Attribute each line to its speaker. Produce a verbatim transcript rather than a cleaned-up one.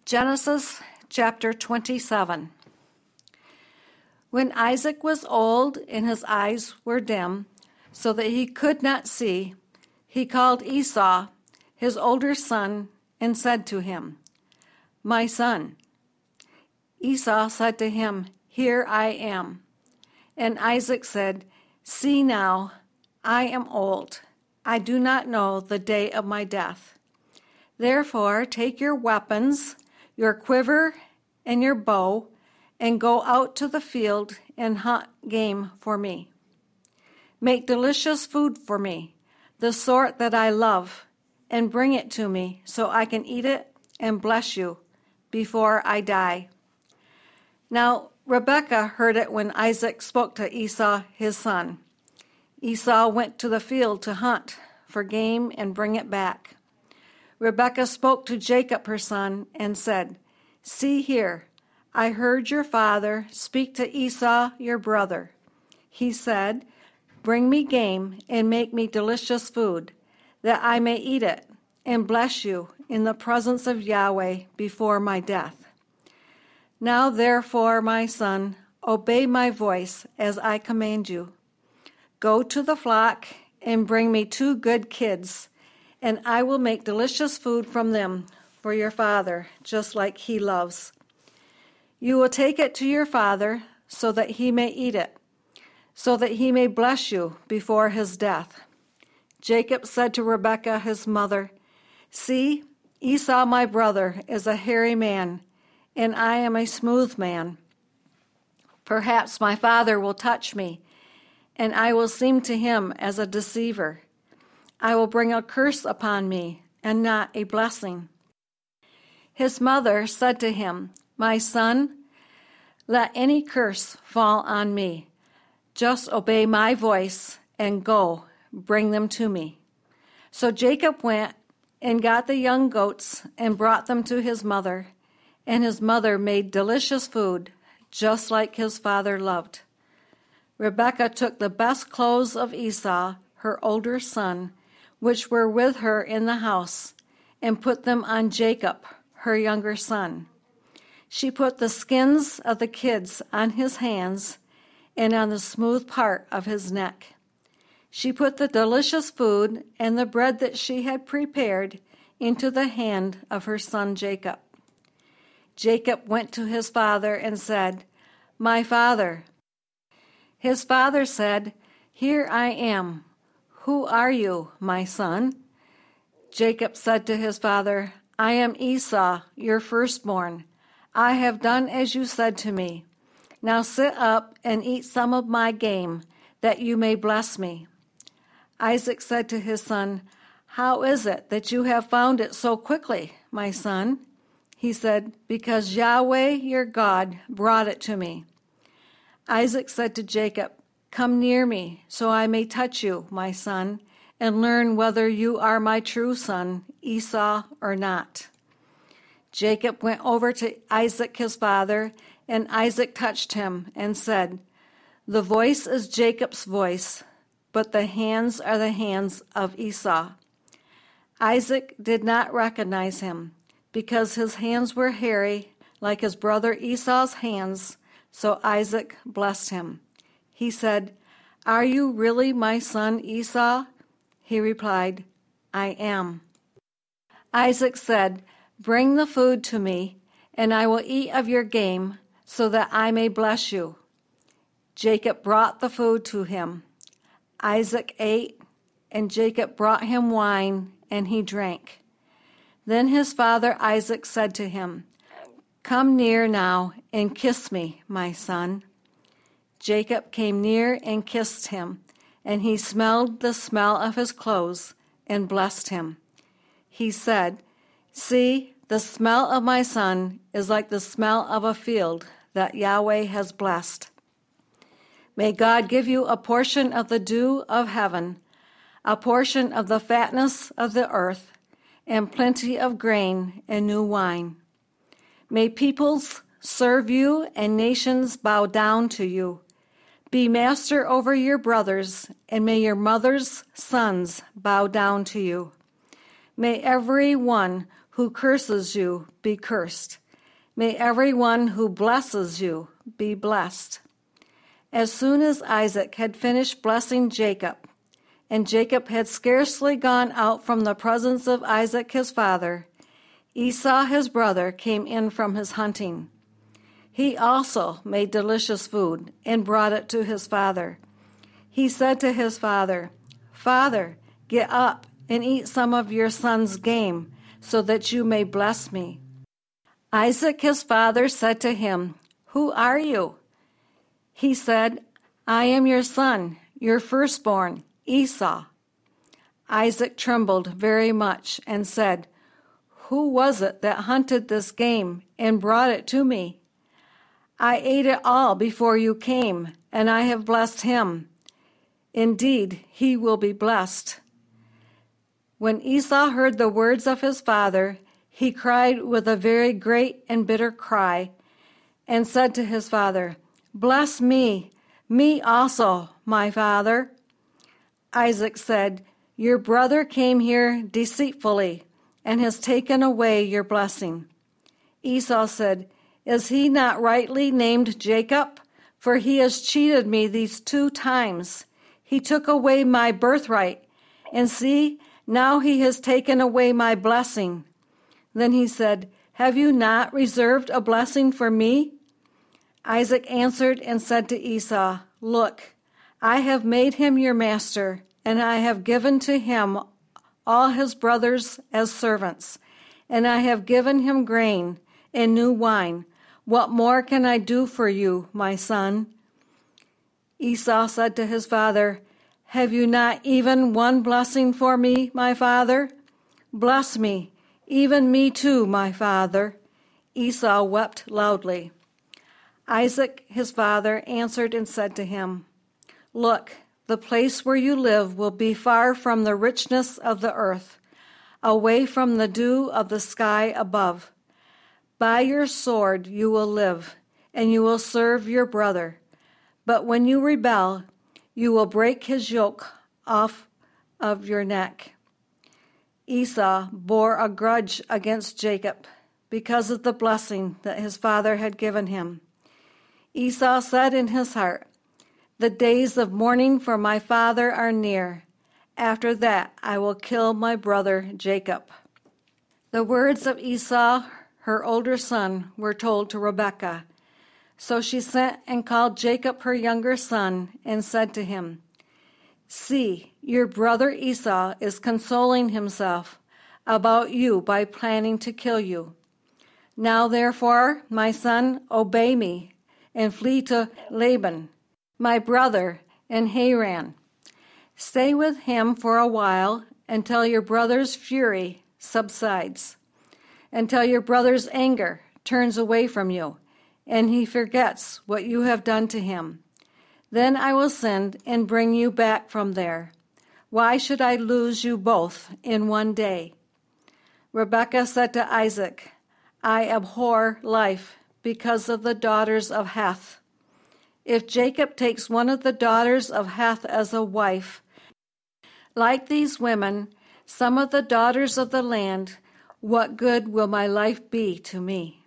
Speaker 1: Genesis chapter twenty-seven. When Isaac was old and his eyes were dim, so that he could not see, he called Esau, his older son, and said to him, "My son." Esau said to him, "Here I am." And Isaac said, "See now, I am old. I do not know the day of my death. Therefore take your weapons, your quiver and your bow, and go out to the field and hunt game for me. Make delicious food for me, the sort that I love, and bring it to me so I can eat it and bless you before I die." Now Rebekah heard it when Isaac spoke to Esau his son. Esau went to the field to hunt for game and bring it back. Rebekah spoke to Jacob her son and said, "See here, I heard your father speak to Esau your brother. He said, 'Bring me game and make me delicious food, that I may eat it and bless you in the presence of Yahweh before my death.' Now therefore, my son, obey my voice as I command you. Go to the flock and bring me two good kids, and I will make delicious food from them for your father, just like he loves. You will take it to your father so that he may eat it, so that he may bless you before his death." Jacob said to Rebekah his mother, "See, Esau my brother is a hairy man, and I am a smooth man. Perhaps my father will touch me, and I will seem to him as a deceiver. I will bring a curse upon me, and not a blessing." His mother said to him, "My son, let any curse fall on me. Just obey my voice and go, bring them to me." So Jacob went and got the young goats and brought them to his mother, and his mother made delicious food, just like his father loved. Rebekah took the best clothes of Esau, her older son, which were with her in the house, and put them on Jacob, her younger son. She put the skins of the kids on his hands and on the smooth part of his neck. She put the delicious food and the bread that she had prepared into the hand of her son Jacob. Jacob went to his father and said, "My father." His father said, "Here I am. Who are you, my son?" Jacob said to his father, "I am Esau, your firstborn. I have done as you said to me. Now sit up and eat some of my game, that you may bless me." Isaac said to his son, "How is it that you have found it so quickly, my son?" He said, "Because Yahweh your God brought it to me." Isaac said to Jacob, "Come near me, so I may touch you, my son, and learn whether you are my true son, Esau, or not." Jacob went over to Isaac his father, and Isaac touched him and said, "The voice is Jacob's voice, but the hands are the hands of Esau." Isaac did not recognize him, because his hands were hairy, like his brother Esau's hands, so Isaac blessed him. He said, "Are you really my son Esau?" He replied, "I am." Isaac said, "Bring the food to me, and I will eat of your game, so that I may bless you." Jacob brought the food to him. Isaac ate, and Jacob brought him wine, and he drank. Then his father Isaac said to him, "Come near now and kiss me, my son." Jacob came near and kissed him, and he smelled the smell of his clothes and blessed him. He said, "See, the smell of my son is like the smell of a field that Yahweh has blessed. May God give you a portion of the dew of heaven, a portion of the fatness of the earth, and plenty of grain and new wine. May peoples serve you and nations bow down to you. Be master over your brothers, and may your mother's sons bow down to you. May every one who curses you be cursed. May everyone who blesses you be blessed." As soon as Isaac had finished blessing Jacob, and Jacob had scarcely gone out from the presence of Isaac his father, Esau his brother came in from his hunting. He also made delicious food and brought it to his father. He said to his father, "Father, get up and eat some of your son's game, so that you may bless me." Isaac his father said to him, "Who are you?" He said, "I am your son, your firstborn, Esau." Isaac trembled very much and said, "Who was it that hunted this game and brought it to me? I ate it all before you came, and I have blessed him. Indeed, he will be blessed." When Esau heard the words of his father, he cried with a very great and bitter cry, and said to his father, "Bless me, me also, my father." Isaac said, "Your brother came here deceitfully and has taken away your blessing." Esau said, "Is he not rightly named Jacob? For he has cheated me these two times. He took away my birthright, and see, now he has taken away my blessing." Then he said, "Have you not reserved a blessing for me?" Isaac answered and said to Esau, "Look, I have made him your master, and I have given to him all his brothers as servants, and I have given him grain and new wine. What more can I do for you, my son?" Esau said to his father, "Have you not even one blessing for me, my father? Bless me, even me too, my father." Esau wept loudly. Isaac, his father, answered and said to him, "Look, the place where you live will be far from the richness of the earth, away from the dew of the sky above. By your sword you will live, and you will serve your brother. But when you rebel, you will break his yoke off of your neck." Esau bore a grudge against Jacob because of the blessing that his father had given him. Esau said in his heart, "The days of mourning for my father are near. After that I will kill my brother Jacob." The words of Esau, her older son, were told to Rebekah. So she sent and called Jacob her younger son and said to him, "See, your brother Esau is consoling himself about you by planning to kill you. Now therefore, my son, obey me and flee to Laban, my brother, in Haran. Stay with him for a while until your brother's fury subsides, until your brother's anger turns away from you, and he forgets what you have done to him. Then I will send and bring you back from there. Why should I lose you both in one day?" Rebekah said to Isaac, "I abhor life because of the daughters of Heth. If Jacob takes one of the daughters of Heth as a wife, like these women, some of the daughters of the land, what good will my life be to me?"